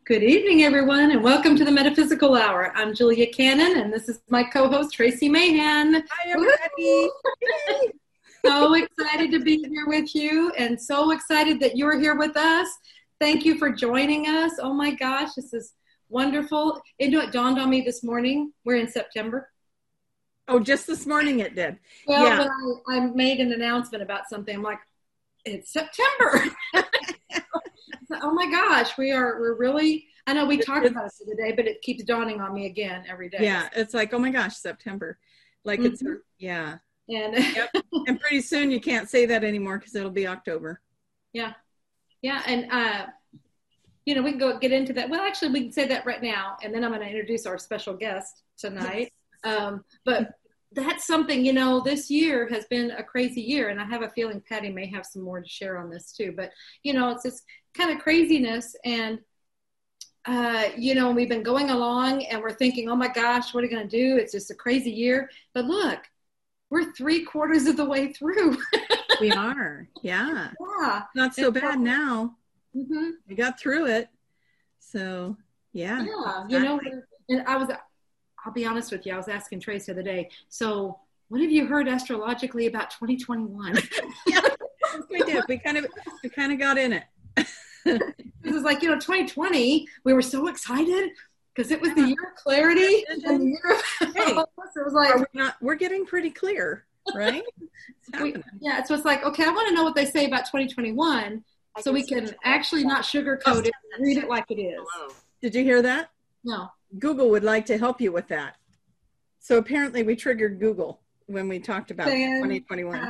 Good evening, everyone, and welcome to the Metaphysical Hour. I'm Julia Cannon, and this is my co-host, Tracy Mahan. Hi, everybody. So excited to be here with you, and so excited that you're here with us. Thank you for joining us. Oh, my gosh, this is wonderful. You know, it dawned on me this morning. We're in September. Oh, just this morning it did. Well, yeah. when I made an announcement about something, I'm like, it's September. Oh my gosh, we're really, I know we talked about it today, but it keeps dawning on me again every day. Yeah, it's like, oh my gosh, September. Like it's, yeah. And, yep. And pretty soon you can't say that anymore because it'll be October. Yeah. Yeah. And, we can get into that. Well, actually, we can say that right now. And then I'm going to introduce our special guest tonight. But that's something, this year has been a crazy year. And I have a feeling Patty may have some more to share on this too. But, it's this kind of craziness. And, we've been going along and we're thinking, oh my gosh, what are we going to do? It's just a crazy year. But look, we're 3/4 of the way through. We are. Yeah. Yeah. Not so bad now. Mm-hmm. We got through it. So, yeah. Yeah. And I'll be honest with you, I was asking Trace the other day, so what have you heard astrologically about 2021? Yeah, we did. We kind of got in it. It was like, 2020, we were so excited because it was the year of clarity. And the year of it was like, we're getting pretty clear, right? So it's like, okay, I want to know what they say about 2021 so we can actually not sugarcoat it and read it like it is. Did you hear that? No. Google would like to help you with that. So apparently we triggered Google when we talked about 2021.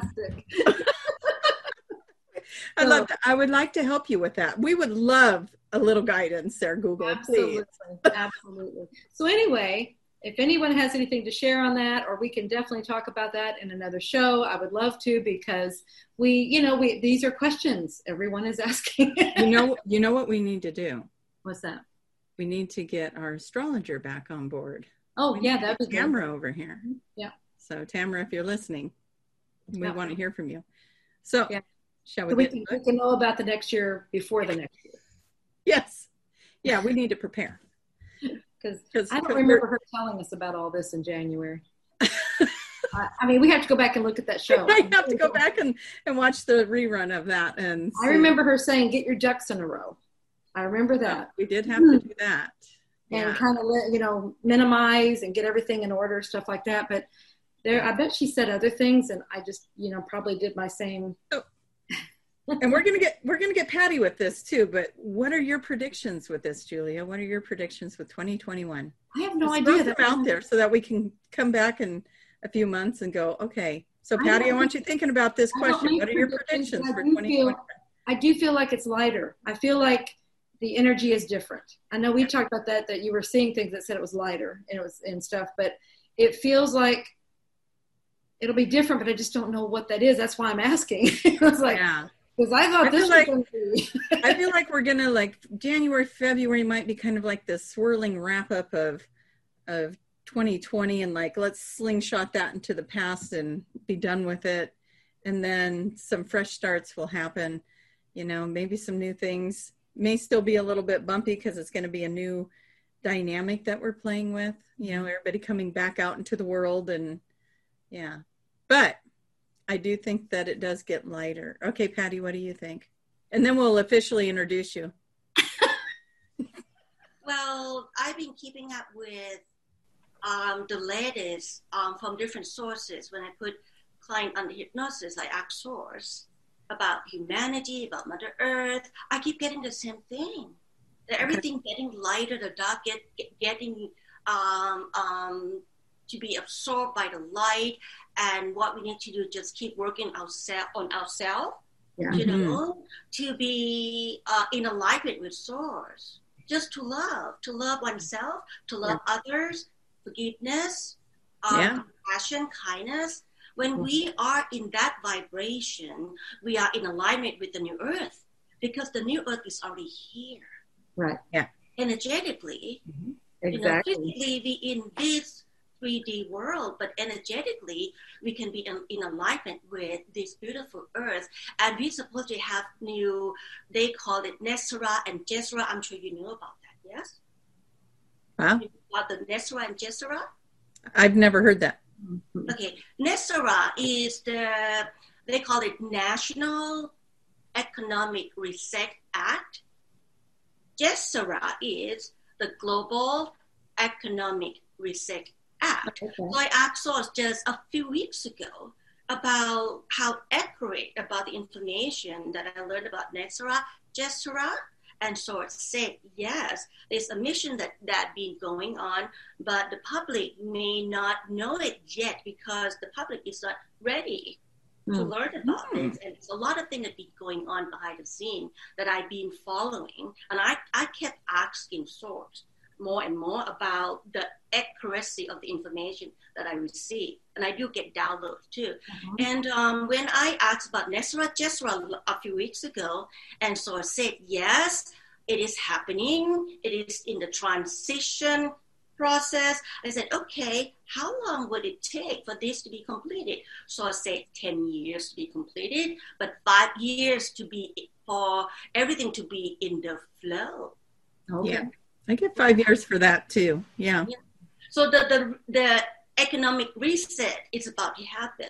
I would like to help you with that. We would love a little guidance there, Google, absolutely, please. Absolutely. So anyway, if anyone has anything to share on that, or we can definitely talk about that in another show, I would love to, because these are questions everyone is asking. You know what we need to do? What's that? We need to get our astrologer back on board. Oh, yeah, that'd be Tamara over here. Yeah. So Tamara, if you're listening, we want to hear from you. So shall we? So we can know about the next year before the next year. Yes. Yeah, we need to prepare. Because I don't remember her telling us about all this in January. We have to go back and look at that show. I have to go back and watch the rerun of that. And I remember her saying, get your ducks in a row. I remember that. We did have to do that. And kind of, minimize and get everything in order, stuff like that. But I bet she said other things, and I just, probably did my same. And we're gonna get Patty with this too. But what are your predictions with this, Julia? What are your predictions with 2021? I have no idea. Throw them out there so that we can come back in a few months and go, okay. So Patty, I want you thinking about this question. What are your predictions for 2021? I do feel like it's lighter. I feel like the energy is different. I know we talked about that you were seeing things that said it was lighter and it was and stuff, but it feels like it'll be different, but I just don't know what that is. That's why I'm asking. It was like, because I thought this was going to be. I feel like we're going to January, February might be kind of like the swirling wrap up of 2020 and let's slingshot that into the past and be done with it. And then some fresh starts will happen, maybe some new things. May still be a little bit bumpy because it's going to be a new dynamic that we're playing with, everybody coming back out into the world but I do think that it does get lighter. Okay, Patty, what do you think? And then we'll officially introduce you. Well, I've been keeping up with the latest from different sources. When I put client under hypnosis, I ask source about humanity, about Mother Earth. I keep getting the same thing. That everything getting lighter, the dark getting to be absorbed by the light, and what we need to do is just keep working on ourselves, to be in alignment with Source, just to love oneself, to love others, forgiveness, compassion, kindness. When we are in that vibration, we are in alignment with the new earth, because the new earth is already here. Right. Yeah. Energetically, exactly. Physically we in this 3D world, but energetically we can be in alignment with this beautiful earth. And we're supposed to have new, they call it Nesra and Jezra. I'm sure you know about that. Yes. Wow. About the NESARA and GESARA. I've never heard that. Okay, NESARA is they call it National Economic Reset Act. GESARA is the Global Economic Reset Act. Okay. So I asked Source just a few weeks ago about how accurate about the information that I learned about NESARA, GESARA, and Source said, yes, there's a mission that been going on, but the public may not know it yet because the public is not ready to learn about this. And there's a lot of things that been going on behind the scene that I've been following. And I kept asking Source more and more about the accuracy of the information that I receive. And I do get downloads too. And when I asked about NESARA, GESARA a few weeks ago, and so I said, yes, it is happening. It is in the transition process. I said, okay, how long would it take for this to be completed? So I said 10 years to be completed, but 5 years for everything to be in the flow. Okay. Yeah. I get 5 years for that too. Yeah. So the economic reset is about to happen.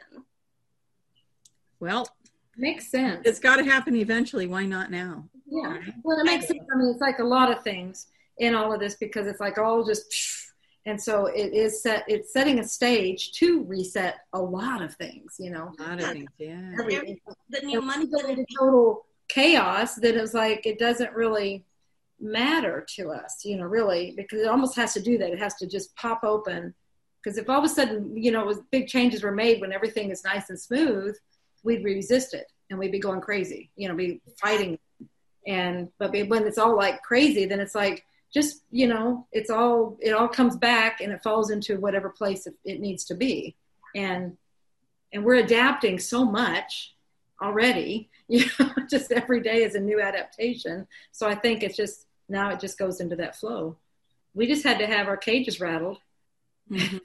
Well, makes sense. It's got to happen eventually. Why not now? Yeah. Right? Well, it makes sense. I mean, it's like a lot of things in all of this because it's like all just, and so it's setting a stage to reset a lot of things, you know. A lot of things, yeah. The new money going into total chaos that is like it doesn't really matter to us, you know, really, because it almost has to do that. It has to just pop open. Because if all of a sudden, you know, big changes were made when everything is nice and smooth, we'd resist it and we'd be going crazy, you know, be fighting. But when it's all like crazy, then it's like, just, you know, it all comes back and it falls into whatever place it needs to be. And we're adapting so much already, you know, just every day is a new adaptation. So I think now it just goes into that flow. We just had to have our cages rattled. Mm-hmm.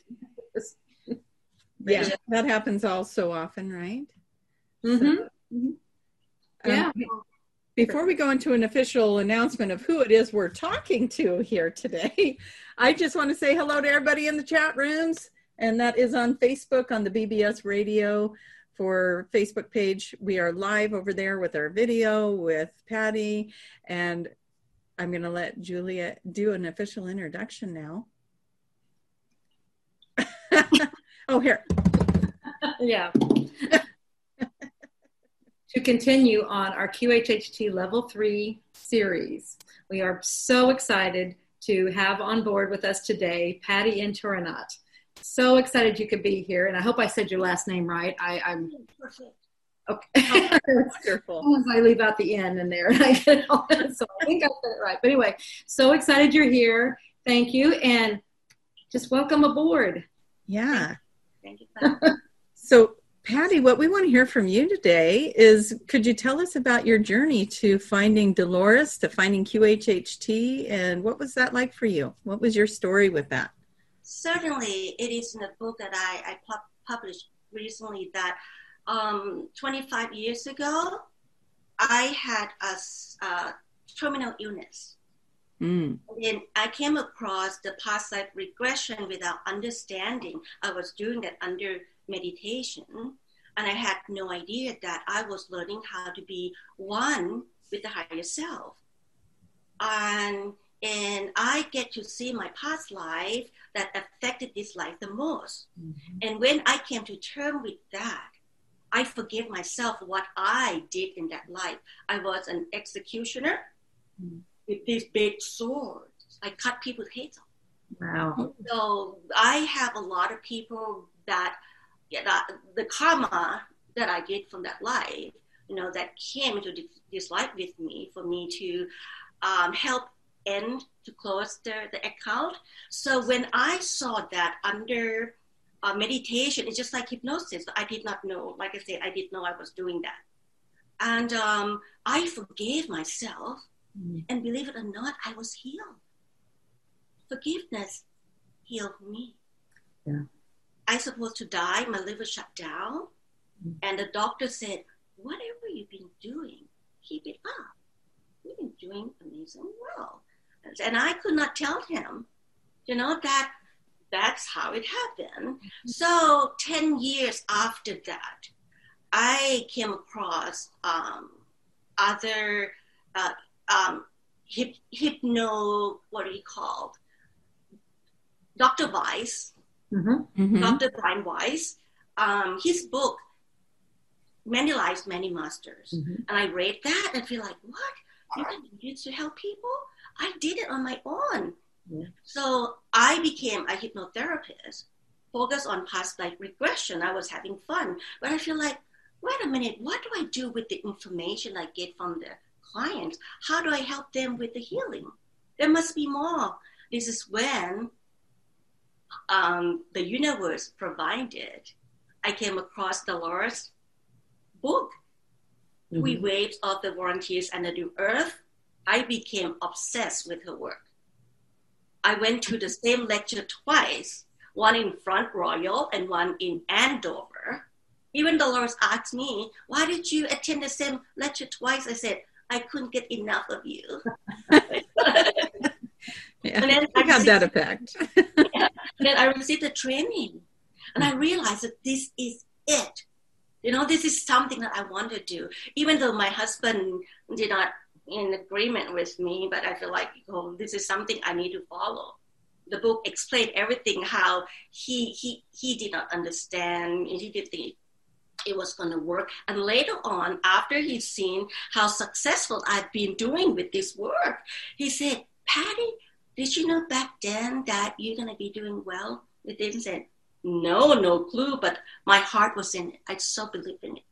Yeah, that happens all so often, right? Mm-hmm. So, yeah. Before we go into an official announcement of who it is we're talking to here today, I just want to say hello to everybody in the chat rooms, and that is on Facebook on the BBS Radio for Facebook page. We are live over there with our video with Patty, and I'm going to let Julia do an official introduction now. Oh, here. Yeah. To continue on our QHHT Level 3 series, we are so excited to have on board with us today, Patty Inturanat. So excited you could be here, and I hope I said your last name right. I'm perfect. Okay. Wonderful. Sometimes I leave out the N in there, and I get all that, so I think I said it right. But anyway, so excited you're here. Thank you, and just welcome aboard. Yeah. Thank you. So, Patty, what we want to hear from you today is, could you tell us about your journey to finding Dolores, to finding QHHT, and what was that like for you? What was your story with that? Certainly, it is in a book that I published recently that 25 years ago, I had a terminal illness. And I came across the past life regression without understanding. I was doing that under meditation, and I had no idea that I was learning how to be one with the higher self. And I get to see my past life that affected this life the most. Mm-hmm. And when I came to terms with that, I forgave myself what I did in that life. I was an executioner with these big swords. I cut people's heads off. Wow. So I have a lot of people that the karma that I get from that life, you know, that came into this life with me for me to help end to close the account. So when I saw that under meditation, it's just like hypnosis. I did not know, like I said, I didn't know I was doing that. And I forgave myself, and believe it or not, I was healed. Forgiveness healed me. Yeah. I was supposed to die, my liver shut down, and the doctor said, whatever you've been doing, keep it up. You've been doing amazing well. And I could not tell him, that that's how it happened. So 10 years after that, I came across other what do you call, Dr. Weiss, Dr. Brian Weiss, his book, Many Lives, Many Masters. And I read that and feel like, what? You can do this to help people? I did it on my own. Yeah. So I became a hypnotherapist, focused on past life regression. I was having fun, but I feel like, wait a minute, what do I do with the information I get from the clients? How do I help them with the healing? There must be more. This is when the universe provided. I came across Dolores' book, We Waves of the Volunteers and the New Earth. I became obsessed with her work. I went to the same lecture twice, one in Front Royal and one in Andover. Even Dolores asked me, why did you attend the same lecture twice? I said, I couldn't get enough of you. And then I got that effect. And then I received the training. And I realized that this is it. This is something that I want to do. Even though my husband did not in agreement with me, but I feel like, this is something I need to follow. The book explained everything, how he did not understand. He didn't think it was going to work. And later on, after he's seen how successful I've been doing with this work, he said, Patty, did you know back then that you're going to be doing well with this? And said, no clue, but my heart was in it. I so believed in it,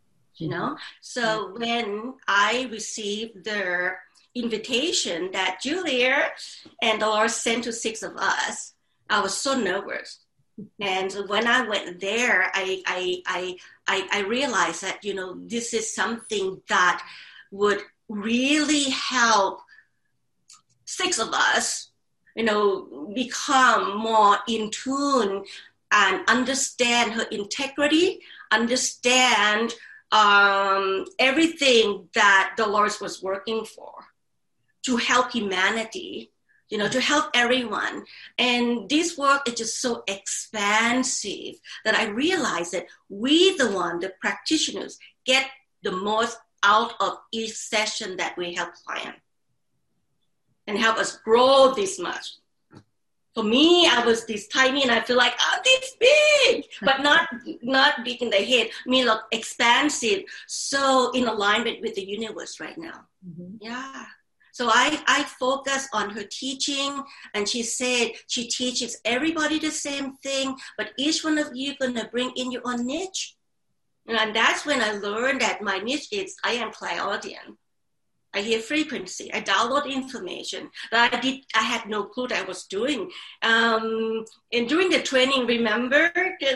So when I received their invitation that Julia and Dolores sent to 6 of us, I was so nervous. And when I went there, I realized that, this is something that would really help 6 of us, become more in tune and understand her integrity, understand everything that Dolores was working for, to help humanity, to help everyone. And this work is just so expansive that I realized that the practitioners, get the most out of each session that we help clients and help us grow this much. For me, I was this tiny and I feel like, this big, but not big in the head, look expansive. So in alignment with the universe right now. Yeah. So I focus on her teaching, and she said she teaches everybody the same thing, but each one of you going to bring in your own niche. And that's when I learned that my niche is I am clairaudient. I hear frequency. I download information that I had no clue that I was doing. And during the training, remember,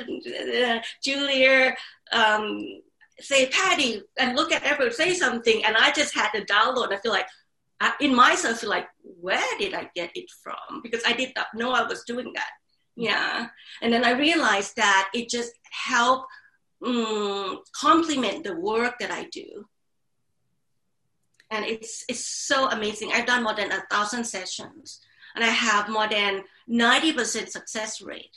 Julia say, Patty, and look at everyone, say something. And I just had to download. I feel like, in myself, I feel like, where did I get it from? Because I did not know I was doing that. Yeah. And then I realized that it just helped complement the work that I do. And it's so amazing. I've done more than 1,000 sessions, and I have more than 90% success rate.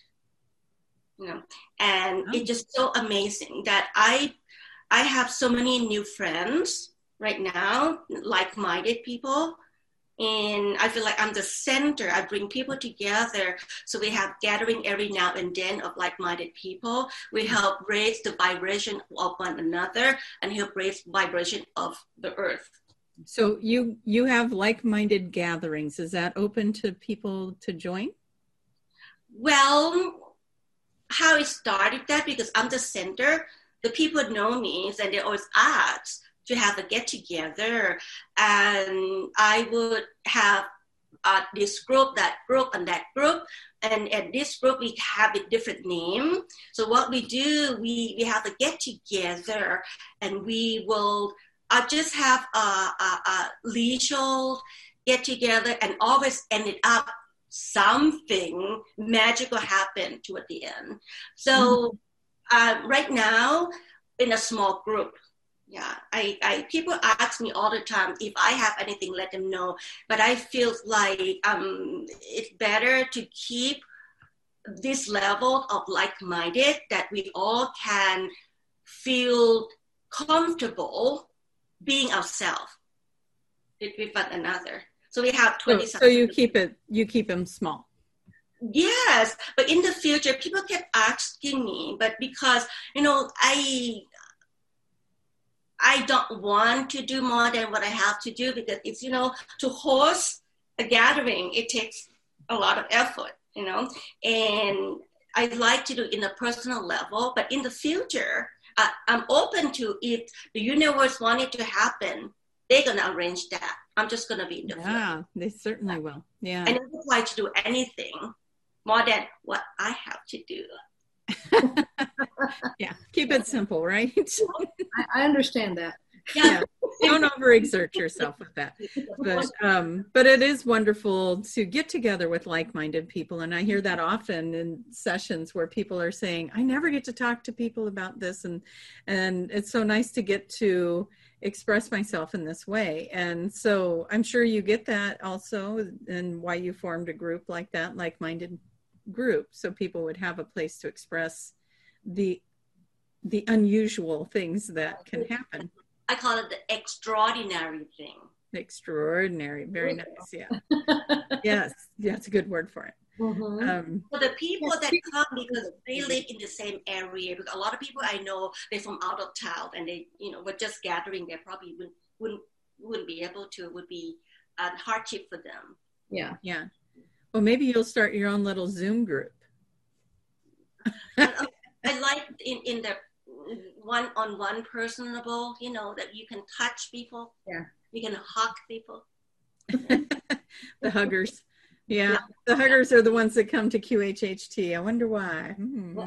And it's just so amazing that I have so many new friends right now, like-minded people, and I feel like I'm the center. I bring people together, so we have gathering every now and then of like-minded people. We help raise the vibration of one another and help raise vibration of the earth. So you have like-minded gatherings. Is that open to people to join? Well, how it started that, because I'm the center, the people know me, and they always ask to have a get-together. And I would have this group, that group, and that group. And at this group, we have a different name. So what we do, we have a get-together, and we will just have a leisure get together, and always ended up something magical happened toward the end. So right now, in a small group, Yeah, I people ask me all the time if I have anything, let them know. But I feel like it's better to keep this level of like-minded that we all can feel comfortable being ourselves with one another. So we have 20. So you keep them small. Yes, but in the future, people kept asking me, but because I don't want to do more than what I have to do, because it's, to host a gathering, it takes a lot of effort, and I like to do it in a personal level. But in the future, I'm open to, if the universe wanted to happen, they're going to arrange that. I'm just going to be in the flow. They certainly will. Yeah. I never like to do anything more than what I have to do. Yeah, keep it simple, right? I understand that. Yeah. Don't overexert yourself with that. But it is wonderful to get together with like-minded people, and I hear that often in sessions where people are saying, I never get to talk to people about this, and it's so nice to get to express myself in this way. And so I'm sure you get that also, and why you formed a group like that, like-minded group, so people would have a place to express the unusual things that can happen. I call it the extraordinary thing. Extraordinary, very nice. Yeah. Yes, that's a good word for it. Mm-hmm. For the people that come because they live in the same area, because a lot of people I know, they're from out of town, and they, were just gathering. They probably wouldn't be able to. It would be a hardship for them. Yeah. Yeah. Well, maybe you'll start your own little Zoom group. I like in the one-on-one personable, that you can touch people. Yeah. You can hug people. The huggers. Yeah. The huggers are the ones that come to QHHT. I wonder why.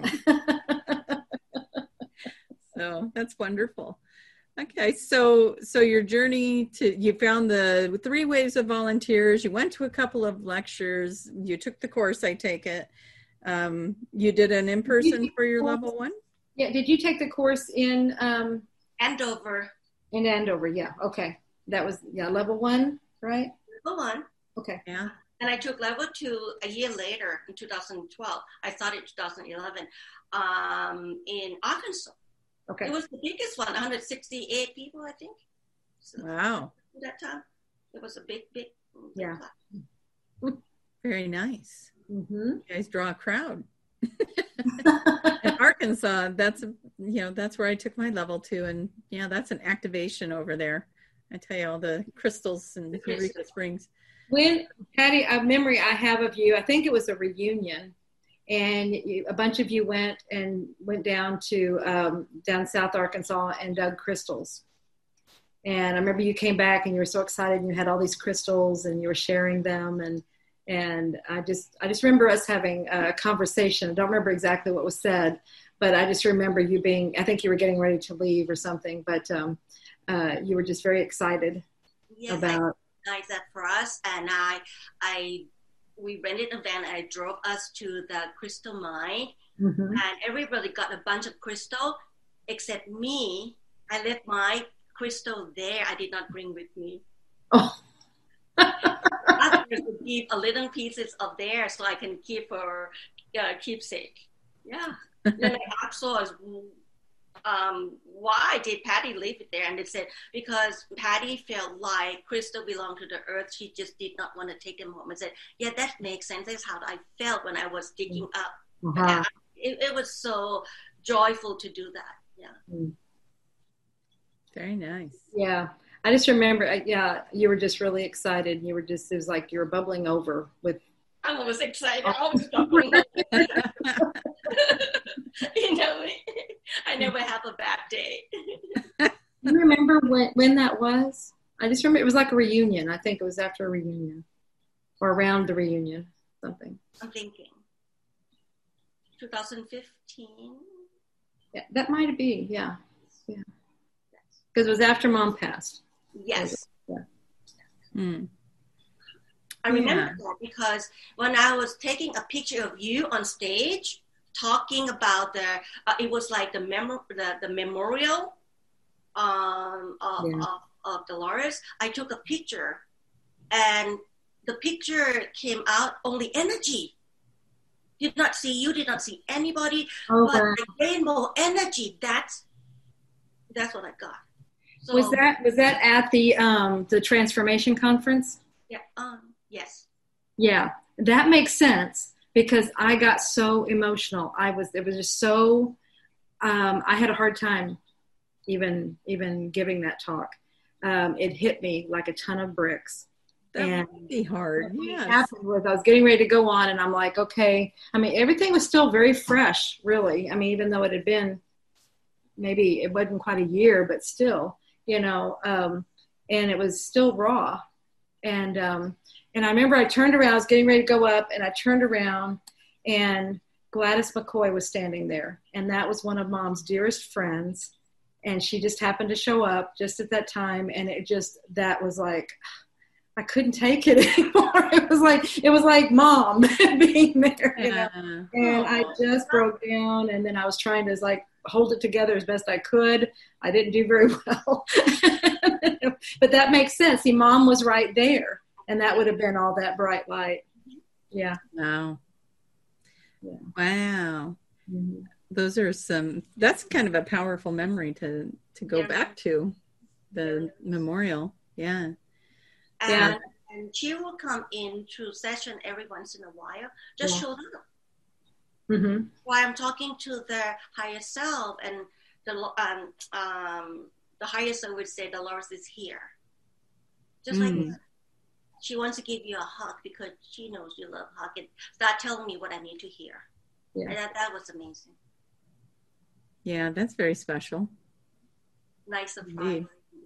So that's wonderful. Okay, so your journey you found the 3 waves of volunteers, you went to a couple of lectures, you took the course, I take it. You did an in-person for your level 1? Yeah, did you take the course in Andover? In Andover, yeah, okay. That was, level 1, right? Level 1. Okay. Yeah. And I took level 2 a year later in 2012. I started in 2011 in Arkansas. Okay. It was the biggest one, 168 people, I think. So wow. At that time, it was a big yeah. class. Very nice. Mm-hmm. You guys draw a crowd. In Arkansas, that's where I took my level 2, and yeah, that's an activation over there. I tell you, all the crystals in Eureka Springs. When, Patty, a memory I have of you, I think it was a reunion. And a bunch of you went down to down South Arkansas and dug crystals. And I remember you came back and you were so excited, and you had all these crystals and you were sharing them. And I just remember us having a conversation. I don't remember exactly what was said, but I just remember you I think you were getting ready to leave or something, but you were just very excited about. Nice that for us, and we rented a van. I drove us to the crystal mine, and everybody got a bunch of crystal except me. I left my crystal there. I did not bring with me. Oh. Others would give a little pieces of there so I can keep for keepsake. Yeah. Then I asked us, why did Patty leave it there? And they said, because Patty felt like crystal belonged to the earth. She just did not want to take them home. I said, yeah, that makes sense. That's how I felt when I was digging up. Uh-huh. It was so joyful to do that. Yeah. Very nice. Yeah. I just remember, you were just really excited. You were it was like you were bubbling over with. I was excited. I was bubbling over. I never have a bad day. You remember when that was? I just remember it was like a reunion. I think it was after a reunion or around the reunion, something. I'm thinking 2015. Yeah, that might be. Yeah. Because it was after Mom passed. Yes. Yeah. I remember that because when I was taking a picture of you on stage, talking about it was like the memorial of Dolores, I took a picture, and the picture came out only energy. Did not see you, did not see anybody, but the rainbow energy. That's what I got. So, was that at the transformation conference? Yeah. Yes. Yeah, that makes sense because I got so emotional. It was just so. I had a hard time even giving that talk. It hit me like a ton of bricks. That would be hard. Yes. Happened was I was getting ready to go on, and I'm like, okay. I mean, everything was still very fresh, really. I mean, even though it had been maybe it wasn't quite a year, but still, and it was still raw. And I remember I turned around. I was getting ready to go up, and I turned around, and Gladys McCoy was standing there, and that was one of Mom's dearest friends, and she just happened to show up just at that time, and that was like. I couldn't take it anymore. It was like Mom being there, and I just broke down. And then I was trying to hold it together as best I could. I didn't do very well, but that makes sense. See, Mom was right there, and that would have been all that bright light. Yeah. Wow. Yeah. Wow. Mm-hmm. That's kind of a powerful memory to go back to the memorial. Yeah. And she will come in to session every once in a while, just showed up. Mm-hmm. While I'm talking to the higher self, and the higher self would say, Dolores is here. Just like that. She wants to give you a hug because she knows you love hug, and start telling me what I need to hear. Yeah. And that was amazing. Yeah, that's very special. Nice surprise.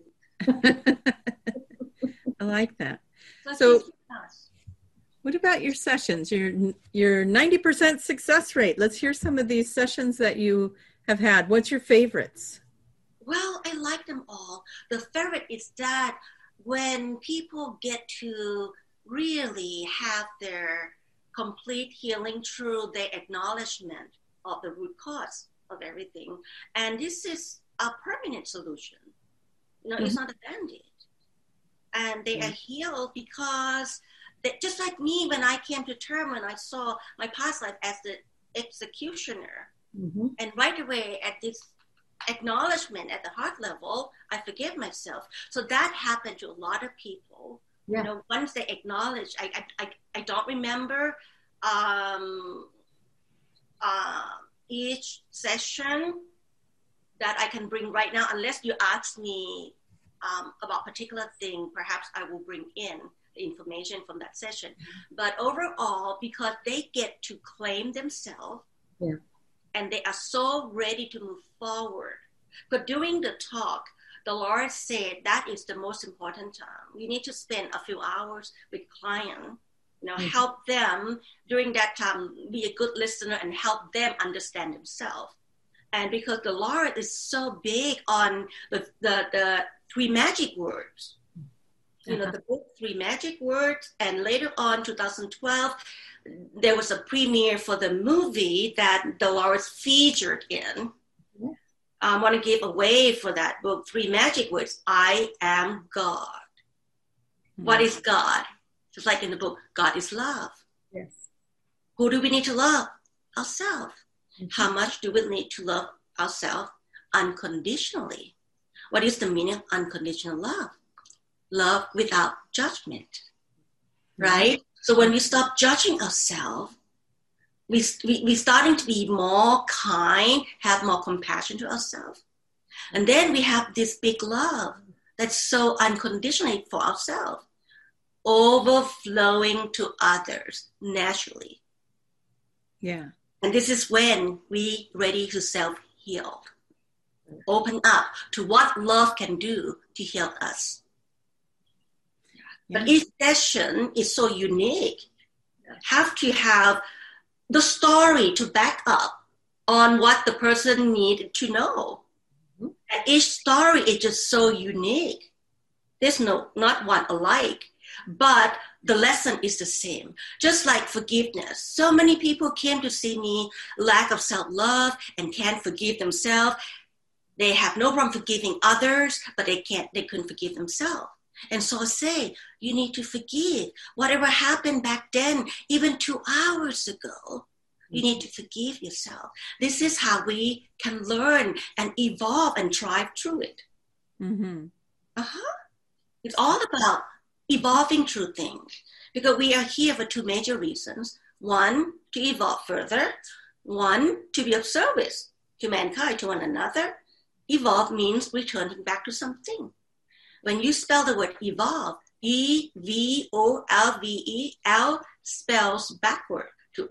I like that. So what about your sessions? Your 90% success rate. Let's hear some of these sessions that you have had. What's your favorites? Well, I like them all. The favorite is that when people get to really have their complete healing through their acknowledgement of the root cause of everything. And this is a permanent solution. It's not a Band-Aid. And they are healed because just like me, when I came to term, when I saw my past life as the executioner, and right away at this acknowledgement at the heart level, I forgive myself. So that happened to a lot of people. Yeah. Once they acknowledge, I don't remember each session that I can bring right now, unless you ask me about a particular thing. Perhaps I will bring in the information from that session. But overall, because they get to claim themselves, and they are so ready to move forward. But during the talk, the Lord said that is the most important time. You need to spend a few hours with client, help them during that time, be a good listener and help them understand themselves. And because the Lord is so big on the 3 magic words, the book 3 magic words, and later on 2012, there was a premiere for the movie that Dolores featured in. I want to give away for that book 3 magic words. I am God. What is God? Just like in the book, God is love. Yes. Who do we need to love? Ourselves. How much do we need to love ourselves? Unconditionally. What is the meaning of unconditional love? Love without judgment, right? So when we stop judging ourselves, we starting to be more kind, have more compassion to ourselves. And then we have this big love that's so unconditionally for ourselves, overflowing to others naturally. Yeah. And this is when we ready to self-heal. Open up to what love can do to heal us. Yeah. But each session is so unique. Have to have the story to back up on what the person needed to know. And each story is just so unique. There's not one alike, but the lesson is the same. Just like forgiveness. So many people came to see me, lack of self-love and can't forgive themselves. They have no problem forgiving others, but they couldn't forgive themselves. And so I say, you need to forgive. Whatever happened back then, even 2 hours ago, you need to forgive yourself. This is how we can learn and evolve and thrive through it. Mm-hmm. It's all about evolving through things, because we are here for 2 major reasons. 1, to evolve further. 1, to be of service to mankind, to one another. Evolve means returning back to something. When you spell the word evolve, E-V-O-L-V-E, L spells backward to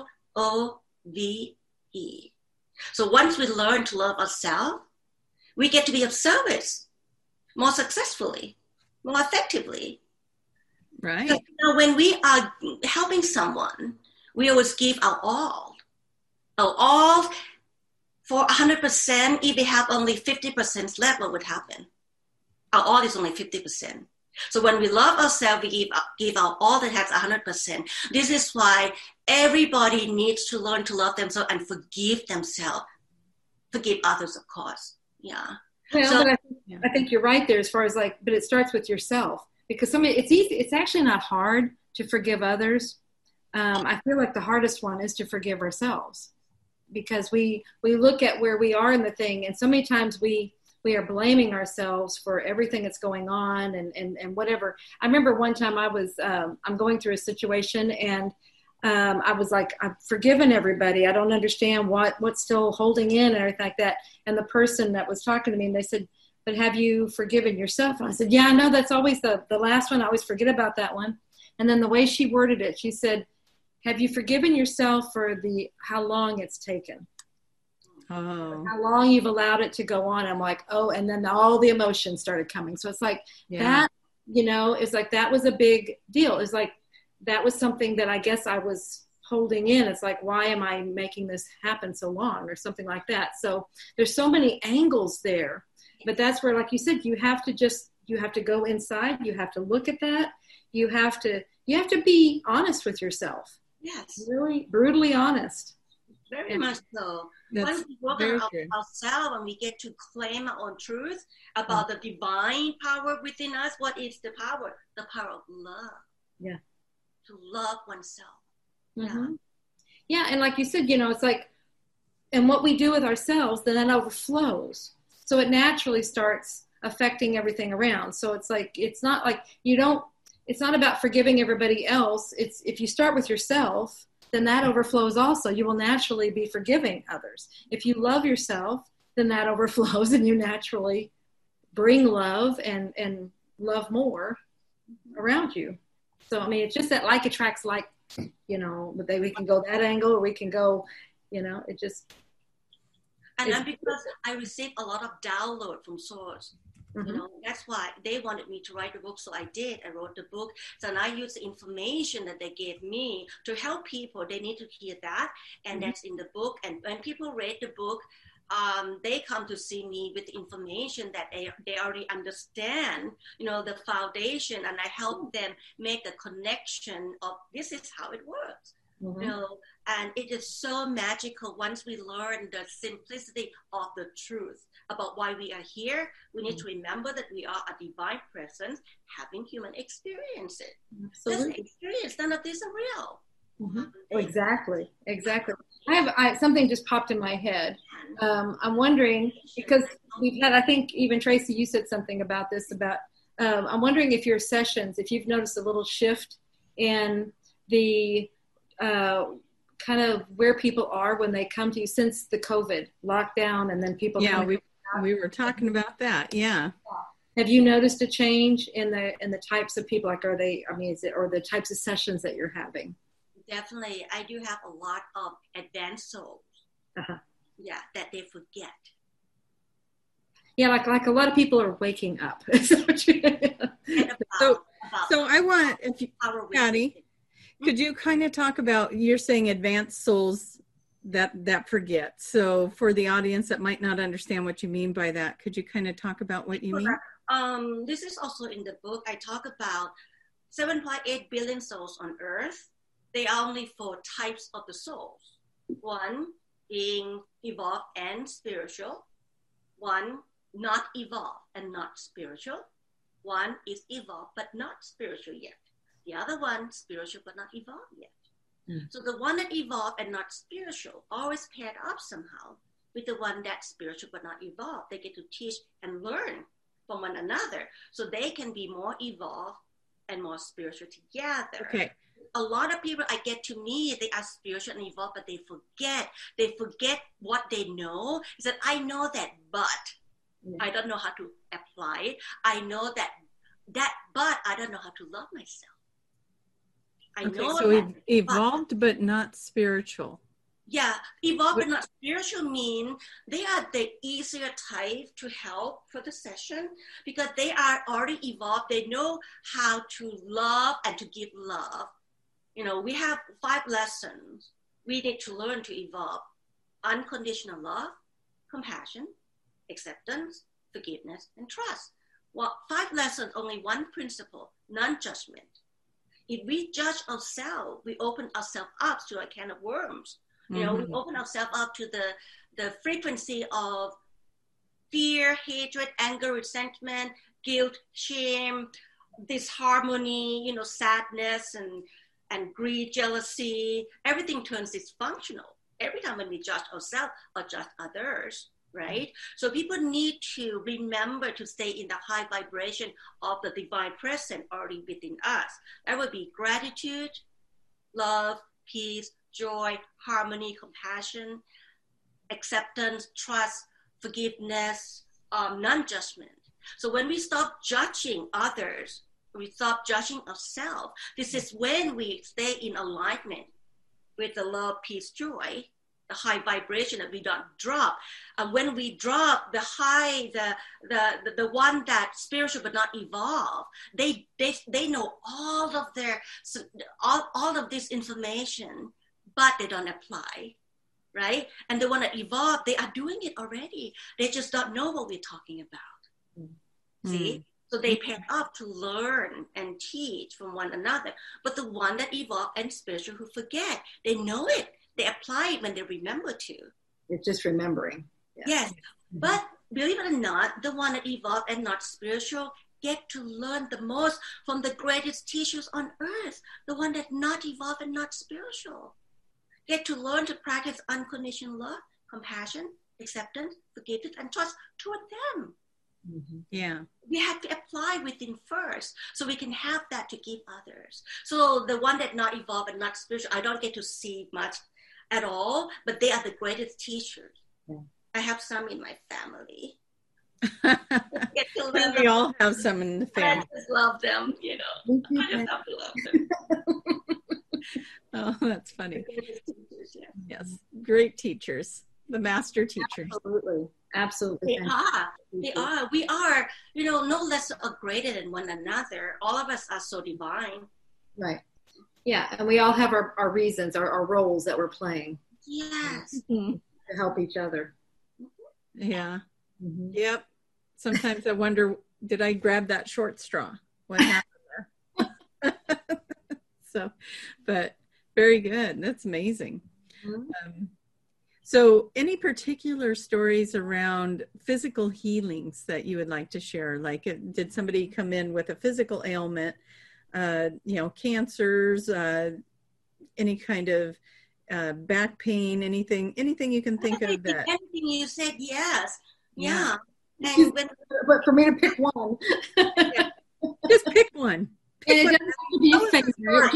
L-O-V-E. So once we learn to love ourselves, we get to be of service more successfully, more effectively. Right. Because, when we are helping someone, we always give our all. Our all for 100%. If we have only 50% left, what would happen? Our all is only 50%. So when we love ourselves, we give our all that has 100%. This is why everybody needs to learn to love themselves and forgive themselves. Forgive others, of course. Yeah. Well, so, I think you're right there as far as but it starts with yourself, because it's easy. It's actually not hard to forgive others. I feel like the hardest one is to forgive ourselves, because we look at where we are in the thing, and so many times we are blaming ourselves for everything that's going on and whatever. I remember one time I'm going through a situation, and I was like, I've forgiven everybody. I don't understand what's still holding in and everything like that. And the person that was talking to me, and they said, but have you forgiven yourself? And I said, yeah, I know that's always the last one. I always forget about that one. And then the way she worded it, she said, have you forgiven yourself for how long it's taken? Oh. How long you've allowed it to go on. I'm like, oh, and then all the emotions started coming. So it's like that, it's like that was a big deal. It's like that was something that I guess I was holding in. It's like, why am I making this happen so long, or something like that? So there's so many angles there, but that's where, like you said, you have to go inside. You have to look at that. You have to be honest with yourself. Yes. Really brutally honest. Very much so. Once we work on ourselves and we get to claim our own truth about the divine power within us, what is the power? The power of love. Yeah. To love oneself. Mm-hmm. Yeah, and like you said, it's like, and what we do with ourselves, then that overflows. So it naturally starts affecting everything around. So it's like, it's not like it's not about forgiving everybody else. It's if you start with yourself, then that overflows also. You will naturally be forgiving others. If you love yourself, then that overflows, and you naturally bring love and love more around you. So, I mean, it's just that like attracts like, but we can go that angle, or we can go, it just. And because I received a lot of download from Source. Mm-hmm. That's why they wanted me to write the book. So I did. I wrote the book. So I used the information that they gave me to help people. They need to hear that. And that's in the book. And when people read the book, they come to see me with information that they already understand, the foundation. And I help them make the connection of this is how it works. Mm-hmm. And it is so magical once we learn the simplicity of the truth about why we are here. We need to remember that we are a divine presence having human experiences. Absolutely. This experience, none of this is real. Mm-hmm. Exactly. I have something just popped in my head. I'm wondering, because we've had, I think even Tracy, you said something about this, I'm wondering if your sessions, if you've noticed a little shift in the kind of where people are when they come to you since the COVID lockdown, and then people. Yeah, we were talking about that. Yeah. Have you noticed a change in the types of people? Like, or the types of sessions that you're having? Definitely, I do have a lot of advanced souls. Uh-huh. Yeah, that they forget. Yeah, like a lot of people are waking up. So I want, if you, Patty, could you kind of talk about, you're saying advanced souls that forget. So for the audience that might not understand what you mean by that, could you kind of talk about what you mean? This is also in the book. I talk about 7.8 billion souls on Earth. There are only 4 types of the souls. One being evolved and spiritual. one not evolved and not spiritual. One is evolved but not spiritual yet. The other one spiritual but not evolved yet. So the one that evolved and not spiritual always paired up somehow with the one that's spiritual but not evolved. They get to teach and learn from one another so they can be more evolved and more spiritual together. Okay. A lot of people I get to meet, they are spiritual and evolved, but they forget what they know. Is that I know that, but I don't know how to apply it. I know that, but I don't know how to love myself. I know so that, evolved but not spiritual. Yeah, evolved but not spiritual mean they are the easier type to help for the session because they are already evolved. They know how to love and to give love. You know, we have 5 lessons we need to learn to evolve: unconditional love, compassion, acceptance, forgiveness, and trust. Well, 5 lessons, only one principle: non-judgment. If we judge ourselves, we open ourselves up to a can of worms. You know, we open ourselves up to the frequency of fear, hatred, anger, resentment, guilt, shame, disharmony, you know, sadness and greed, jealousy. Everything turns dysfunctional every time when we judge ourselves or judge others, right? So people need to remember to stay in the high vibration of the divine presence already within us. That would be gratitude, love, peace, joy, harmony, compassion, acceptance, trust, forgiveness, non-judgment. So when we stop judging others, we stop judging ourselves. This is when we stay in alignment with the love, peace, joy, the high vibration that we don't drop. And when we drop the high, the one that's spiritual but not evolved, they know all of this information, but they don't apply, right? And the one that evolved, they are doing it already. They just don't know what we're talking about. See? So they pair up to learn and teach from one another. But the one that evolved and spiritual who forget, they know it. They apply it when they remember to. It's just remembering. Yeah. Yes. But believe it or not, the one that evolved and not spiritual get to learn the most from the greatest teachers on earth. The one that not evolved and not spiritual. Get to learn to practice unconditional love, compassion, acceptance, forgiveness, and trust toward them. Yeah. We have to apply within first so we can have that to give others. So the one that not evolved and not spiritual, I don't get to see much at all, but they are the greatest teachers. Yeah. I have some in my family. Get to learn we all have some in the family. I just love them, you know. I just have to love them. Oh, that's funny. Teachers, yeah. Yes, great teachers, the master teachers. Absolutely. They are. We are, you know, no less or greater than one another. All of us are so divine. Right. Yeah, and we all have our reasons, our roles that we're playing. Yes. To help each other. Yeah. Yep. Sometimes I wonder, did I grab that short straw? What happened there? So, but very good. That's amazing. So any particular stories around physical healings that you would like to share? Like, did somebody come in with a physical ailment, you know, cancers, any kind of back pain, anything you can think of that? Anything you said, yes. Yeah. And but for me to pick one. Just pick one. Pick one.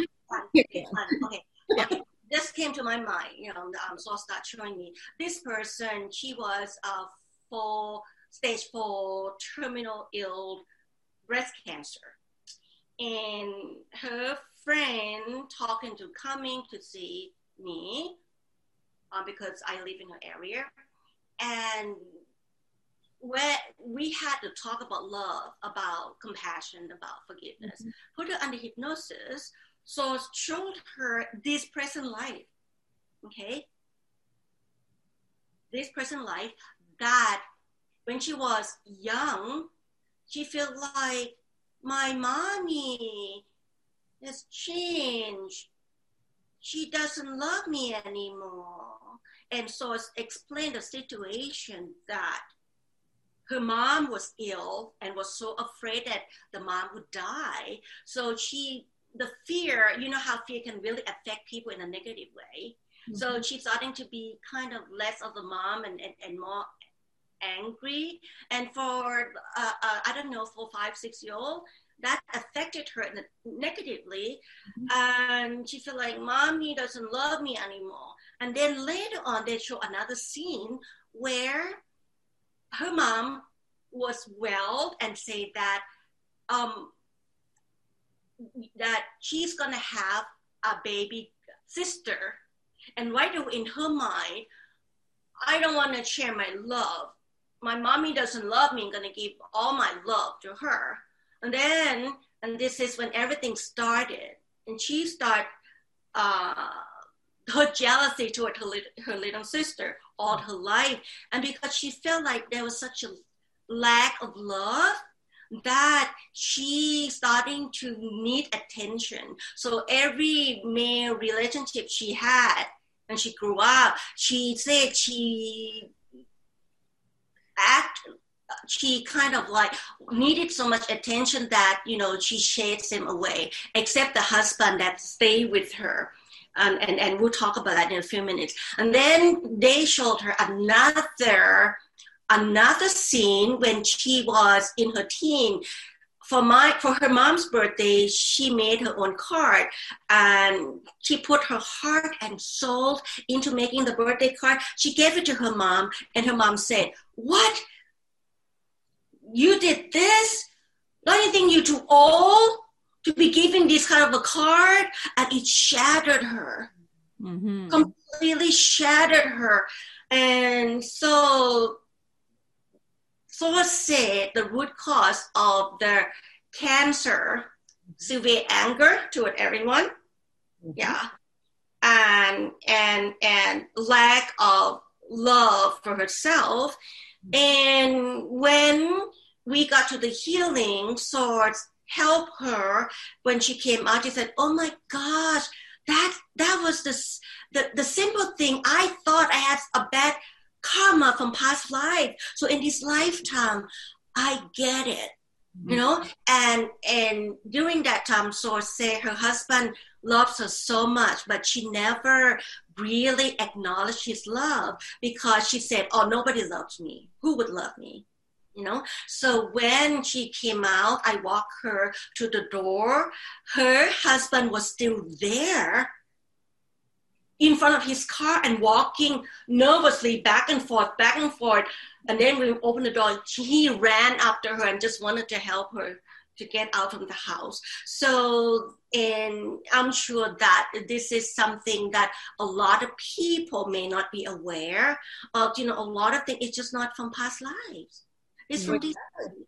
Okay. This came to my mind, you know, so start showing me. This person, she was stage 4 terminal ill breast cancer. And her friend coming to see me because I live in her area. And where we had to talk about love, about compassion, about forgiveness, put her under hypnosis. So showed her this present life, okay? This present life that when she was young, she felt like my mommy has changed. She doesn't love me anymore. And so explained the situation that her mom was ill and was so afraid that the mom would die. So the fear, you know how fear can really affect people in a negative way. Mm-hmm. So she's starting to be kind of less of a mom and more angry. And for, I don't know, for 5-6-year-old, that affected her negatively. Mm-hmm. And she felt like mommy doesn't love me anymore. And then later on, they show another scene where her mom was well and said that that she's going to have a baby sister. And right away in her mind, I don't want to share my love. My mommy doesn't love me. I'm going to give all my love to her. And then, and this is when everything started. And she started her jealousy toward her little sister all her life. And because she felt like there was such a lack of love, that she starting to need attention. So every male relationship she had when she grew up, she said she kind of like needed so much attention that, you know, she shades him away, except the husband that stayed with her. And we'll talk about that in a few minutes. And then they showed her another scene when she was in her teen. For her mom's birthday, she made her own card, and she put her heart and soul into making the birthday card. She gave it to her mom, and her mom said, "What? You did this? Don't you think you're too old to be given this kind of a card?" And it shattered her, mm-hmm. completely shattered her. And so said the root cause of the cancer, severe anger toward everyone, mm-hmm. yeah, and lack of love for herself. And when we got to the healing source, help her when she came out, she said, "Oh my gosh, that was the simple thing. I thought I had a bad karma from past life. So in this lifetime, I get it." You know, and during that time, Source said her husband loves her so much, but she never really acknowledged his love because she said, "Oh, nobody loves me. Who would love me?" You know, so when she came out, I walked her to the door. Her husband was still there in front of his car and walking nervously back and forth. And then when we opened the door, he ran after her and just wanted to help her to get out of the house. So, and I'm sure that this is something that a lot of people may not be aware of. You know, a lot of things, it's just not from past lives. It's from these.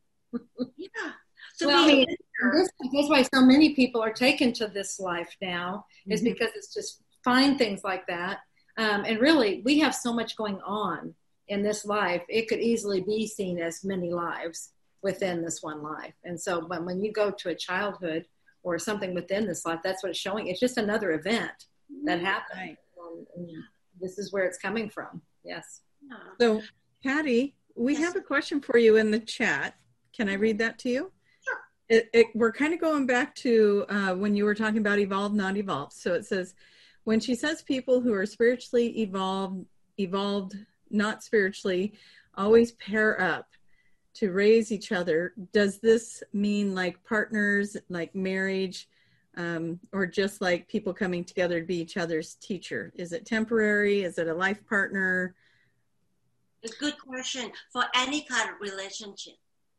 Yeah. So well, I mean, that's why so many people are taken to this life now, is mm-hmm. because it's just find things like that. And really, we have so much going on in this life. It could easily be seen as many lives within this one life. And so when you go to a childhood or something within this life, that's what it's showing. It's just another event that happened. Right. And this is where it's coming from. Yes. So, Patty, we have a question for you in the chat. Can I read that to you? Sure. We're kind of going back to when you were talking about evolved, not evolved. So it says, when she says people who are spiritually evolved, not spiritually, always pair up to raise each other, does this mean like partners, like marriage, or just like people coming together to be each other's teacher? Is it temporary? Is it a life partner? It's a good question. For any kind of relationship,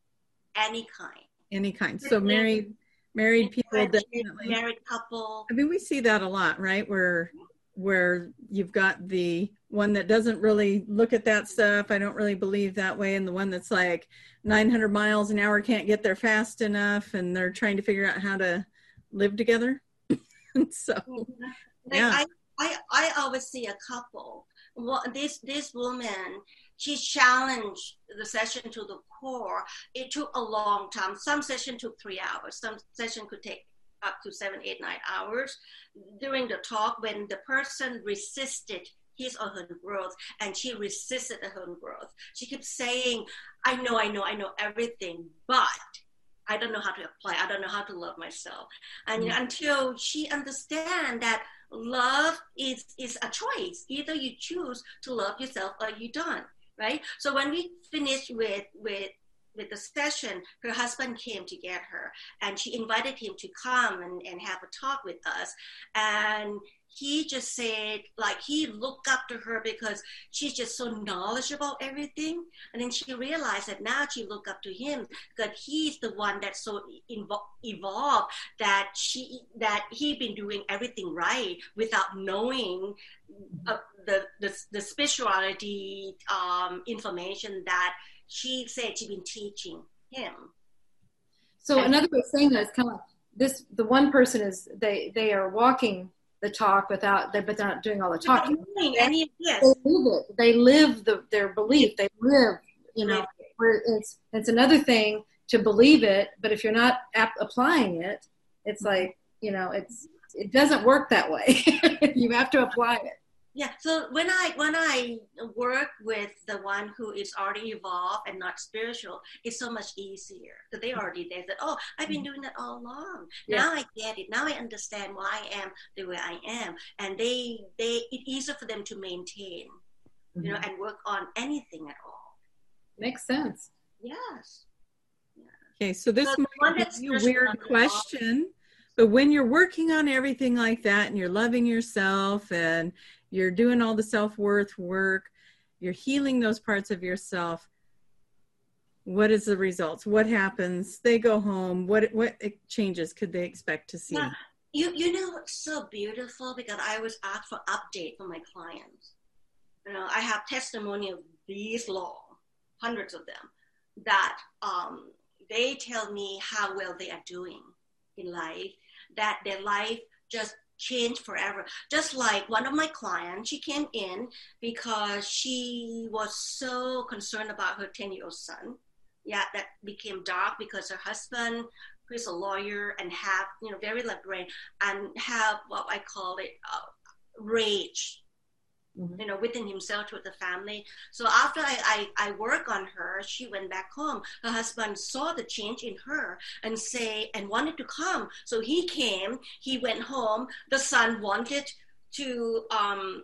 any kind. So married people, definitely. Married couple. I mean, we see that a lot, right? Where you've got the one that doesn't really look at that stuff. I don't really believe that way. And the one that's like 900 miles an hour, can't get there fast enough. And they're trying to figure out how to live together. So, yeah. I always see a couple. Well, this woman, she challenged the session to the core. It took a long time. Some session took 3 hours. Some session could take up to 7, 8, 9 hours. During the talk, when the person resisted his or her growth, and she resisted her own growth. She kept saying, I know everything, but I don't know how to apply. I don't know how to love myself. And until she understands that love is a choice. Either you choose to love yourself or you don't, right? So when we finished with the session, her husband came to get her, and she invited him to come and have a talk with us. And he just said, like, he looked up to her because she's just so knowledgeable about everything. And then she realized that now she looked up to him because he's the one that's so evolved that he been doing everything right without knowing the spirituality information that she said she'd been teaching him. So another way of saying that is kind of like this: the one person is they are walking the talk but they're not doing all the talking. Any of this. They live it. They live their belief. They live, where it's another thing to believe it, but if you're not applying it, it's like, it doesn't work that way. You have to apply it. Yeah. So when I work with the one who is already evolved and not spiritual, it's so much easier because they already there. That, oh, I've been doing that all along. Yeah. Now I get it. Now I understand why I am the way I am, and it's easier for them to maintain, and work on anything at all. Makes sense. Yes. Yeah. Okay, so this might be a weird question, but when you're working on everything like that, and you're loving yourself and you're doing all the self-worth work, you're healing those parts of yourself, what is the results? What happens? They go home. What changes could they expect to see? Yeah. It's so beautiful because I always ask for update from my clients. I have testimony of these long, hundreds of them, that they tell me how well they are doing in life, that their life just changed forever. Just like one of my clients, she came in because she was so concerned about her 10-year-old son. Yeah, that became dark because her husband, who is a lawyer and have, very left brain, and have what I call it rage, within himself with the family. So after I work on her, she went back home. Her husband saw the change in her and wanted to come. So he came, he went home. The son wanted to, and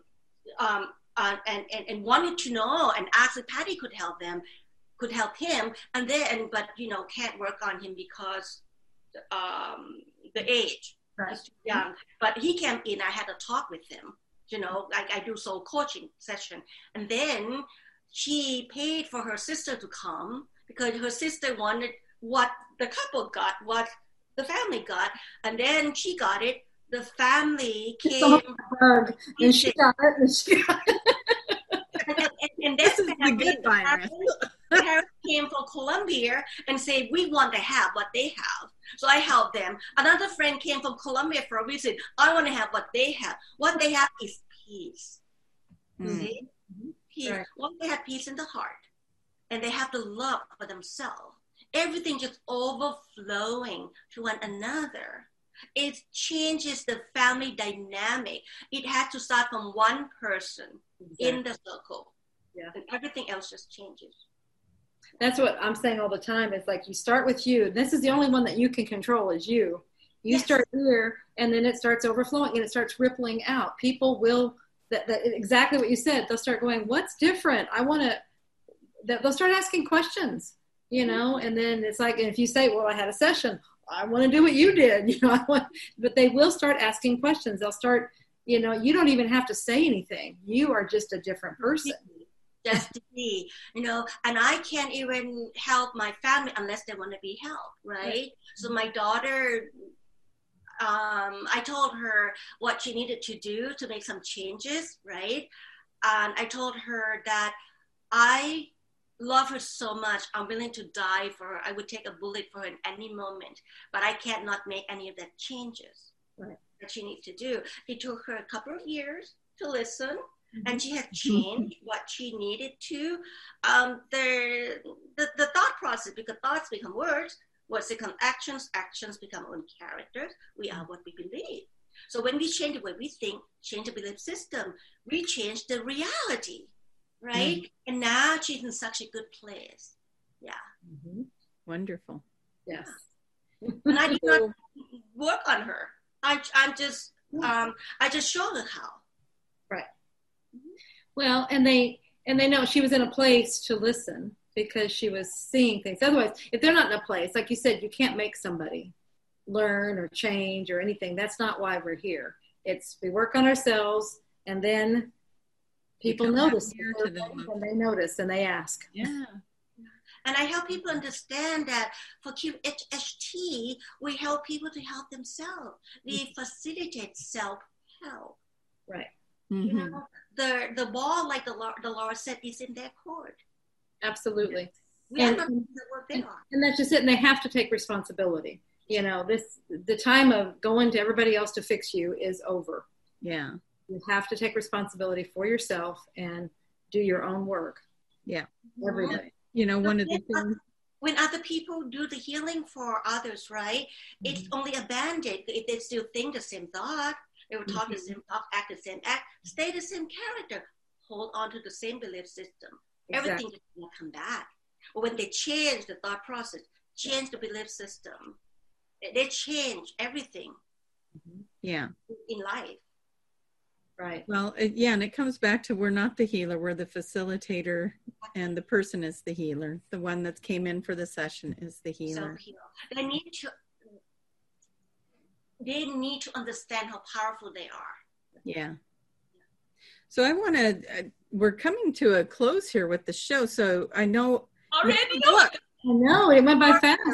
wanted to know and asked if Patty could help him. And then, but, can't work on him because the age. Right. He's too young. But he came in, I had a talk with him. I do soul coaching session. And then she paid for her sister to come because her sister wanted what the couple got, what the family got. And then she got it. The family came. And she got it. And this is the good virus. The parents came from Colombia and said, we want to have what they have. So I helped them. Another friend came from Colombia for a reason. I want to have what they have. What they have is peace. See? Peace. Right. Well, they have peace in the heart. And they have the love for themselves. Everything just overflowing to one another. It changes the family dynamic. It had to start from one person in the circle. Yeah. And everything else just changes. That's what I'm saying all the time. It's like you start with you. This is the only one that you can control is you. You start here, and then it starts overflowing, and it starts rippling out. People will, that exactly what you said. They'll start going, what's different? They'll start asking questions, and then it's like, and if you say, well, I had a session, I want to do what you did, but they will start asking questions. They'll start, you don't even have to say anything. You are just a different person. Just to be, and I can't even help my family unless they want to be helped, right? So my daughter, I told her what she needed to do to make some changes, right? And I told her that I love her so much. I'm willing to die for her. I would take a bullet for her in any moment, but I cannot make any of that changes that she needs to do. It took her a couple of years to listen. And she had changed what she needed to. The thought process, because thoughts become words become actions, actions become own characters. We are what we believe. So So when we change the way we think, change the belief system, we change the reality, right? And now she's in such a good place. Yeah. Wonderful. Yes. And I do not work on her. I just show her how. Right. Well, and they know she was in a place to listen because she was seeing things. Otherwise, if they're not in a place, like you said, you can't make somebody learn or change or anything. That's not why we're here. It's we work on ourselves, and then people notice. And they notice and they ask. Yeah. And I help people understand that for QHHT, we help people to help themselves. We facilitate self-help. Right. You know, the ball, like the Laura said, is in their court. Absolutely. And that's just it. And they have to take responsibility. You know, the time of going to everybody else to fix you is over. Yeah. You have to take responsibility for yourself and do your own work. Yeah. Every day. You know, one of the things. When other people do the healing for others, right? It's only a band-aid. If they still think the same thought, they will talk the same talk, act the same act, stay the same character, hold on to the same belief system. Exactly. Everything is going to come back. But when they change the thought process, change the belief system, they change everything. Yeah. In life. Right. Well, yeah, and it comes back to we're not the healer, we're the facilitator, and the person is the healer. The one that came in for the session is the healer. They need to understand how powerful they are. Yeah. So I want to, we're coming to a close here with the show. So I know. Already? I know, it went by fast.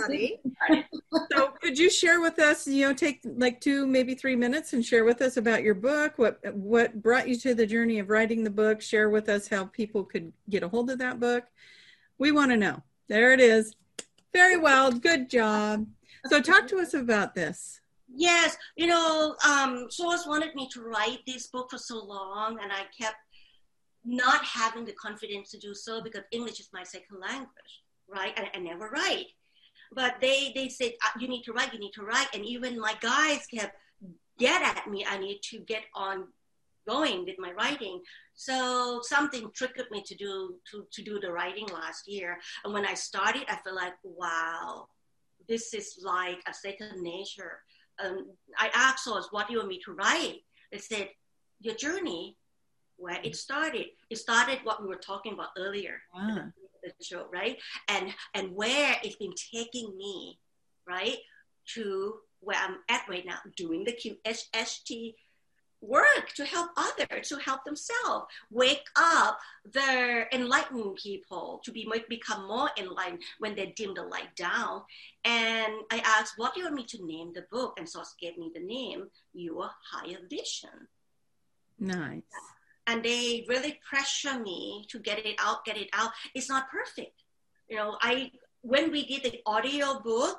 So could you share with us, you know, take like 2, maybe 3 minutes and share with us about your book, what brought you to the journey of writing the book, share with us how people could get a hold of that book. We want to know. There it is. Very well. Good job. So talk to us about this. Yes. You know, Source wanted me to write this book for so long, and I kept not having the confidence to do so because English is my second language. Right? I never write. But they said, you need to write. And even my guys kept get at me. I need to get on going with my writing. So something triggered me to do the writing last year. And when I started, I felt like, wow, this is like a second nature. I asked Source, what do you want me to write? They said, your journey, where it started. It started what we were talking about earlier. The show, right? And where it's been taking me, right, to where I'm at right now, doing the QHHT work to help others, to help themselves, wake up the enlightened people to become more enlightened when they dim the light down. And I asked, what do you want me to name the book? And Source gave me the name, Your Higher Vision. Nice. And they really pressure me to get it out. It's not perfect. You know, when we did the audio book,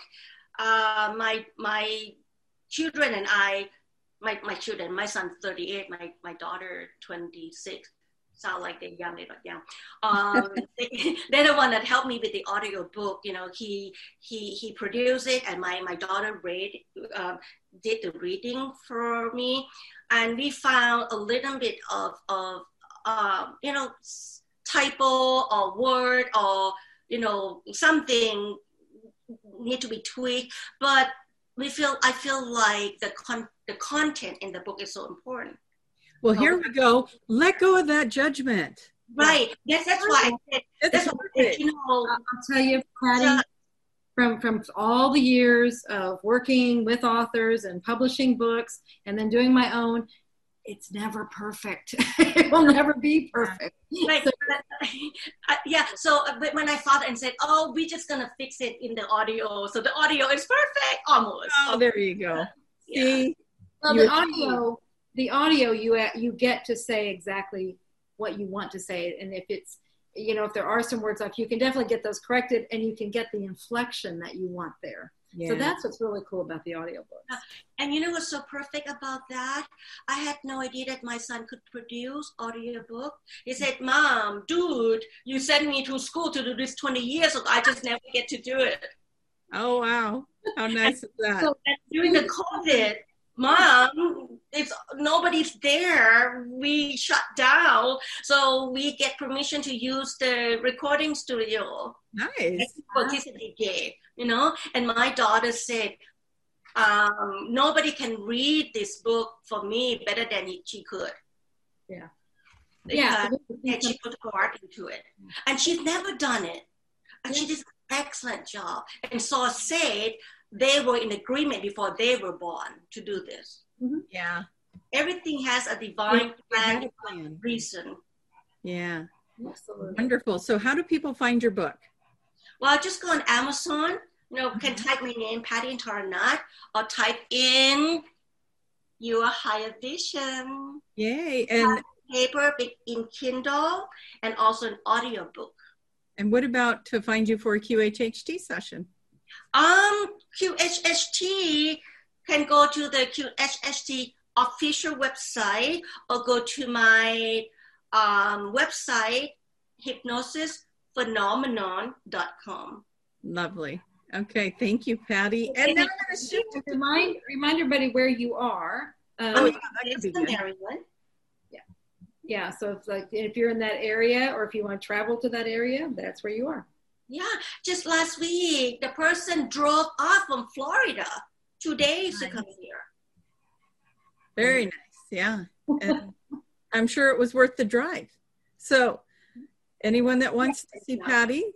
my children and I, my children, my son's 38, my daughter 26, sound like they're young, they're not young. They're the one that helped me with the audio book. You know, he produced it, and my daughter did the reading for me, and we found a little bit of you know, typo or word or, you know, something need to be tweaked, but I feel like the content in the book is so important. Well, here we go. Let go of that judgment. Right. Yes, that's why I said. That's why I said, you know. I'll tell you, Patty, from all the years of working with authors and publishing books and then doing my own, it's never perfect. It will never be perfect. Right. So when I thought and said, oh, we're just going to fix it in the audio. So the audio is perfect, almost. Oh, there you go. Yeah. See? Well, the audio, you get to say exactly what you want to say. And if it's, you know, if there are some words off, you can definitely get those corrected, and you can get the inflection that you want there. Yeah. So that's what's really cool about the audiobooks. And you know what's so perfect about that? I had no idea that my son could produce audiobook. He said, Mom, dude, you sent me to school to do this 20 years ago. I just never get to do it. Oh, wow. How nice is that? So during the COVID, Mom, If nobody's there, we shut down. So we get permission to use the recording studio. Nice. Participate, and my daughter said, nobody can read this book for me better than she could. Yeah. And she put heart into it. And she's never done it. And she did an excellent job. And so said they were in agreement before they were born to do this. Mm-hmm. Yeah. Everything has a divine plan, reason. Yeah. Absolutely. Wonderful. So how do people find your book? Well, just go on Amazon. Can type my name, Patty Intarnat, or type in Your Higher Vision. Yay. And paper in Kindle and also an audio book. And what about to find you for a QHHT session? QHHT can go to the QHHT official website or go to my website, hypnosisphenomenon.com. Lovely. Okay, thank you, Patty. And now I'm going to shift to remind everybody where you are. That could be good. Yeah, so it's like if you're in that area or if you want to travel to that area, that's where you are. Yeah, just last week, the person drove off from Florida 2 days to come here. Very nice, yeah. And I'm sure it was worth the drive. So anyone that wants to see Patty,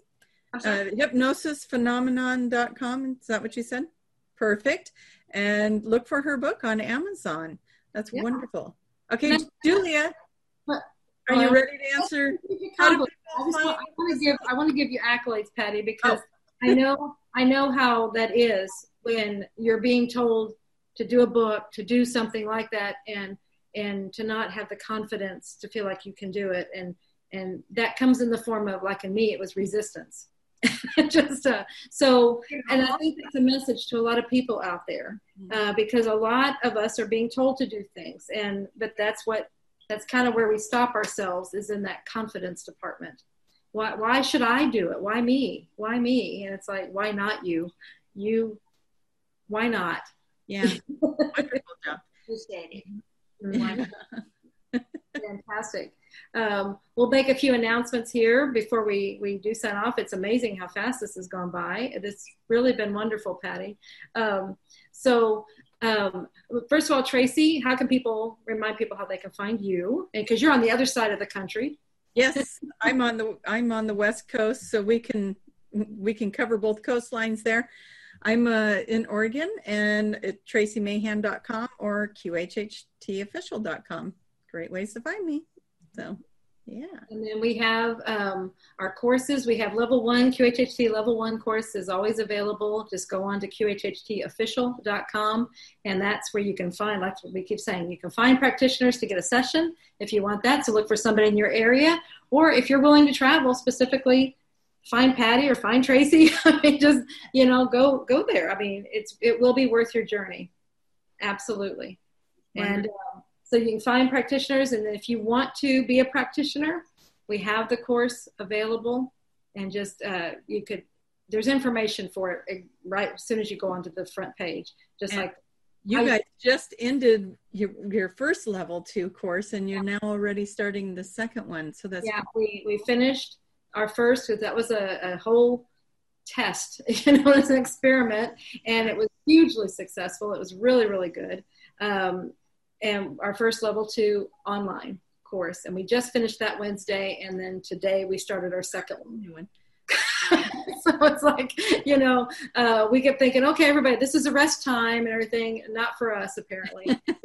hypnosisphenomenon.com, is that what you said? Perfect. And look for her book on Amazon. That's wonderful. Okay, Julia. Are you ready to answer? I want to give you accolades, Patty, because I know how that is when you're being told to do a book, to do something like that, and to not have the confidence to feel like you can do it, and that comes in the form of, like in me, it was resistance. And I think it's a message to a lot of people out there, because a lot of us are being told to do things, but that's kind of where we stop ourselves, is in that confidence department. Why should I do it? Why me? Why me? And it's like, why not you? Why not? Yeah. Wonderful job. You said it. Fantastic. We'll make a few announcements here before we do sign off. It's amazing how fast this has gone by. It's really been wonderful, Patty. First of all, Tracy, how can people remind people how they can find you? And because you're on the other side of the country. Yes, I'm on the West Coast, so we can cover both coastlines there. I'm in Oregon, and at tracymahan.com or qhhtofficial.com. Great ways to find me. So, yeah. And then we have our courses. We have level 1, QHHT level 1 course is always available. Just go on to qhhtofficial.com, and that's where you can find, like we keep saying, you can find practitioners to get a session if you want that. So look for somebody in your area, or if you're willing to travel specifically, find Patty or find Tracy. I mean, just, go there. I mean, it will be worth your journey. Absolutely. Wonderful. And so you can find practitioners, and if you want to be a practitioner, we have the course available, and just there's information for it right as soon as you go onto the front page. Just and like you guys just ended your first level 2 course, and you're now already starting the second one. So that's we finished our first, because that was a whole test, it was an experiment, and it was hugely successful. It was really, really good. And our first level 2 online course. And we just finished that Wednesday. And then today we started our second one. So it's like, we kept thinking, okay, everybody, this is a rest time and everything. Not for us, apparently.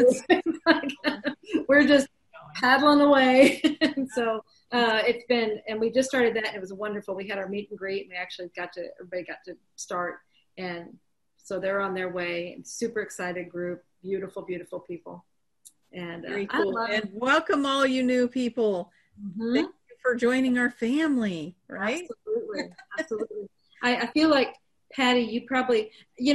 We're just paddling away. And so it's been, and we just started that. And it was wonderful. We had our meet and greet, and we actually everybody got to start. And so they're on their way. Super excited group, beautiful, beautiful people. And very cool. And welcome all you new people. Mm-hmm. Thank you for joining our family, right? Absolutely. I feel like, Patty, you probably,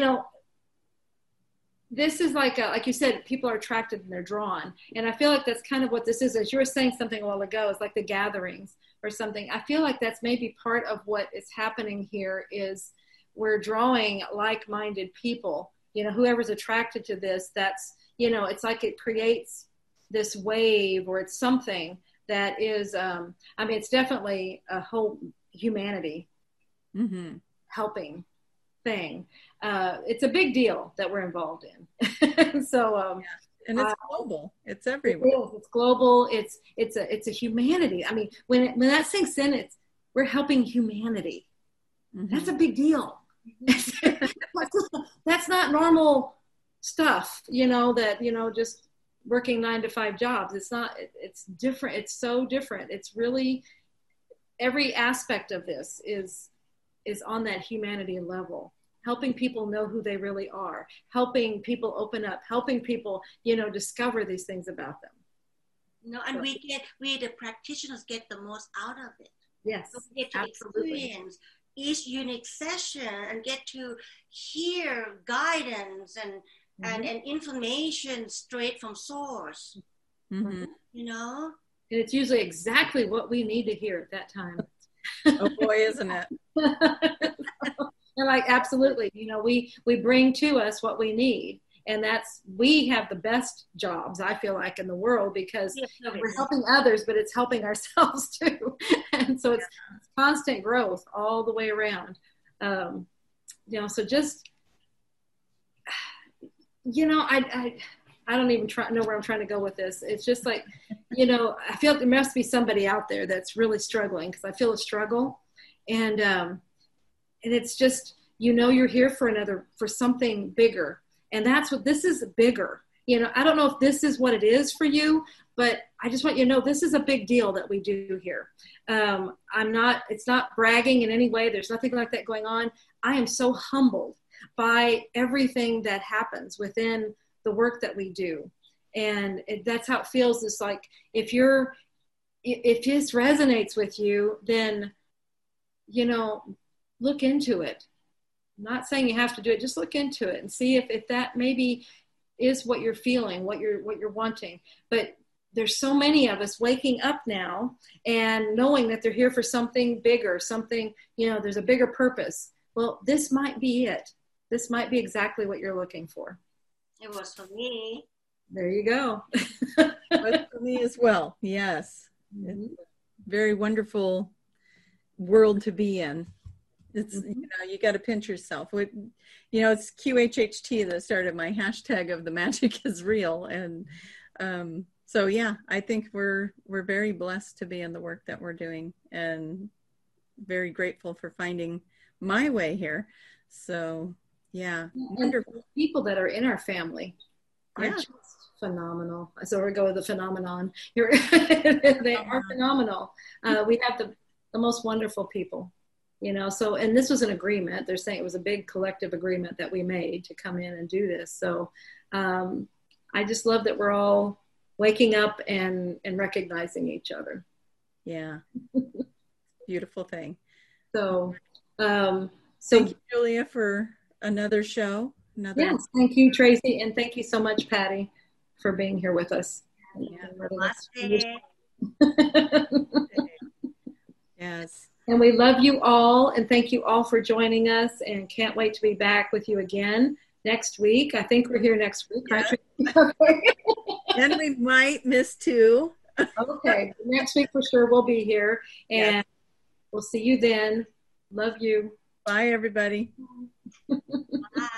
this is like you said, people are attracted and they're drawn. And I feel like that's kind of what this is. As you were saying something a while ago, it's like the gatherings or something. I feel like that's maybe part of what is happening here, is we're drawing like-minded people. Whoever's attracted to this, that's, it's like it creates this wave, or it's something that is, it's definitely a whole humanity helping thing. It's a big deal that we're involved in. So, and it's global. It's everywhere. It's global. It's a humanity. I mean, when that sinks in, we're helping humanity. That's a big deal. That's not normal stuff, just working 9-to-5 jobs. It's not, it's different. It's so different. It's really, every aspect of this is on that humanity level, helping people know who they really are, helping people open up, helping people, discover these things about them. And we the practitioners get the most out of it. Yes, so we get to experience each unique session and get to hear guidance and information straight from source. And it's usually exactly what we need to hear at that time. Oh boy, isn't it? They're like, absolutely. We bring to us what we need. And we have the best jobs, I feel like, in the world, because we're helping others, but it's helping ourselves too. And so it's constant growth all the way around. So just, I don't even know where I'm trying to go with this. It's just like, I feel like there must be somebody out there that's really struggling, because I feel a struggle. And it's just, you're here for something bigger. And that's what this is, bigger. I don't know if this is what it is for you, but I just want you to know this is a big deal that we do here. It's not bragging in any way. There's nothing like that going on. I am so humbled by everything that happens within the work that we do. And that's how it feels. It's like, if this resonates with you, then, look into it. I'm not saying you have to do it. Just look into it and see if that maybe is what you're feeling, what you're wanting. But there's so many of us waking up now and knowing that they're here for something bigger, something, there's a bigger purpose. Well, this might be it. This might be exactly what you're looking for. It was for me. There you go. It was for me as well. Yes. It's a very wonderful world to be in. It's, you got to pinch yourself. It's QHHT that started my hashtag of the magic is real. And so, yeah, I think we're very blessed to be in the work that we're doing, and very grateful for finding my way here. So, yeah, wonderful. People that are in our family are just phenomenal. So we go with the phenomenon. They are phenomenal. We have the most wonderful people. So, and this was an agreement. They're saying it was a big collective agreement that we made to come in and do this. So I just love that we're all waking up and recognizing each other. Yeah. Beautiful thing. So, thank you, Julia, for another show. Yes, thank you, Tracy. And thank you so much, Patty, for being here with us. Yes. And we love you all, and thank you all for joining us, and can't wait to be back with you again next week. I think we're here next week, right? Then we might miss 2. Okay. Next week for sure we'll be here, and we'll see you then. Love you. Bye, everybody. Bye.